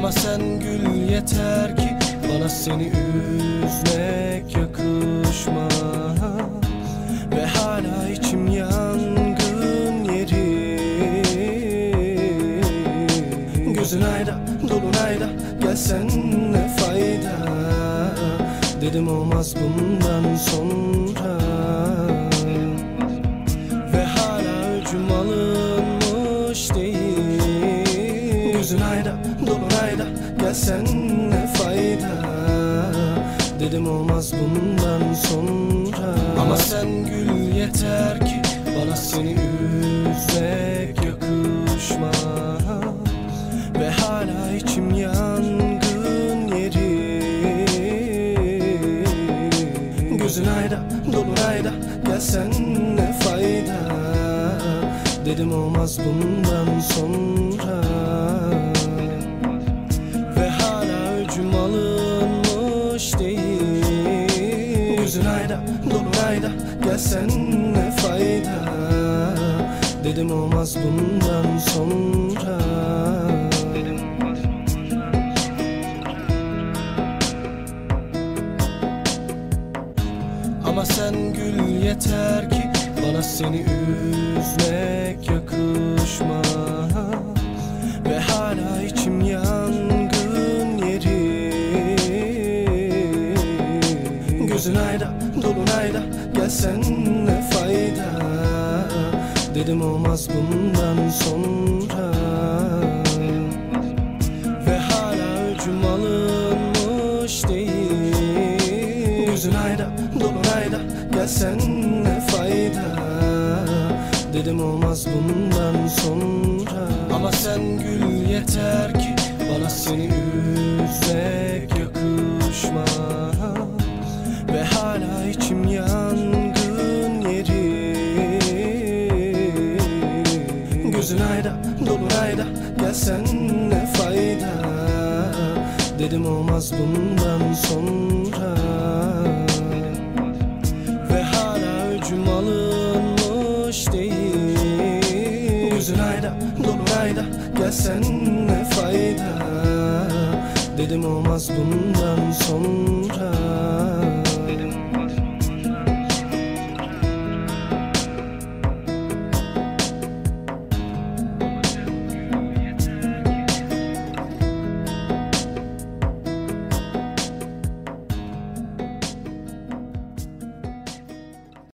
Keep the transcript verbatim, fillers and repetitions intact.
Ama sen gül yeter ki bana seni üzmek yakışmaz. Ve hala içim yangın yeri. Gözün ayda, dolunayda, gelsen ne fayda. Dedim olmaz bundan sonra. Ve hala öcüm alınmış değil. Gözün ayda, dolunayda, gelsen ne fayda. Dedim olmaz bundan sonra. Ama sen gül yeter ki bana seni üzmek yakışmaz. Ve hala içim yangın yeri. Gözün ayda, dolunayda, gelsen ne fayda. Dedim olmaz bundan sonra. Ve hala öcüm alınmış değil. Gözün ayda, dolunayda, gelsen ne fayda. Dedim olmaz bundan sonra. Ama sen gül yeter ki bana seni üzmek yakışmaz. Ve hala içim yangın yeri. Gözün ayda, dolunayda, gelsen ne fayda. Dedim olmaz bundan sonra. Ve hala öcüm alınmış değil. Gözün ayda, dolunayda, gelsen ne fayda. Dedim olmaz bundan sonra. Ama sen gül yeter ki bana seni üzmek yakışmaz. Ve hala içim yangın yeri. Gözün ayda, dolunayda, gelsen ne fayda. Dedim olmaz bundan sonra. Ve hala öcüm alınmış değil. Gözün ayda, dolunayda, gelsen ne fayda. Dedim olmaz bundan sonra.